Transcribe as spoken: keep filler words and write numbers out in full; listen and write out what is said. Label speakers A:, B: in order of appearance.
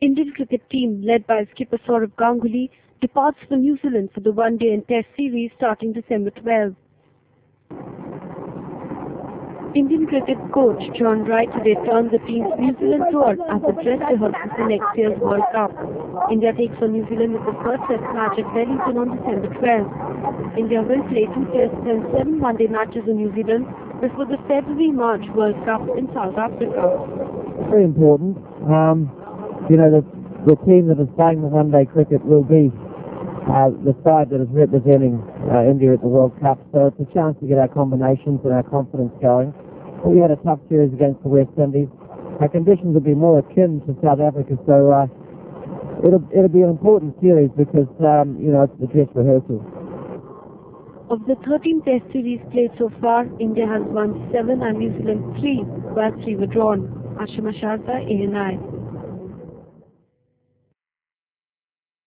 A: Indian cricket team, led by skipper Sourav Ganguly, departs for New Zealand for the one-day and Test series starting December twelfth. Indian cricket coach John Wright today turned the team's New Zealand tour as a dress rehearsal for next year's World Cup. India takes on New Zealand with the first Test match at Wellington on December twelfth. India will play two Tests and seven one-day matches in New Zealand before the February-March World Cup in South Africa.
B: Very important. Um, you know, the, the team that is playing the one-day cricket will be uh, the side that is representing uh, India at the World Cup, so it's a chance to get our combinations and our confidence going. We had a tough series against the West Indies. Our conditions will be more akin to South Africa, so uh, it'll, it'll be an important series because, um, you know, it's the dress rehearsal.
A: Of the thirteen Test series played so far, India has won seven and New Zealand three, while three were drawn. Ashima Sharda, A N I.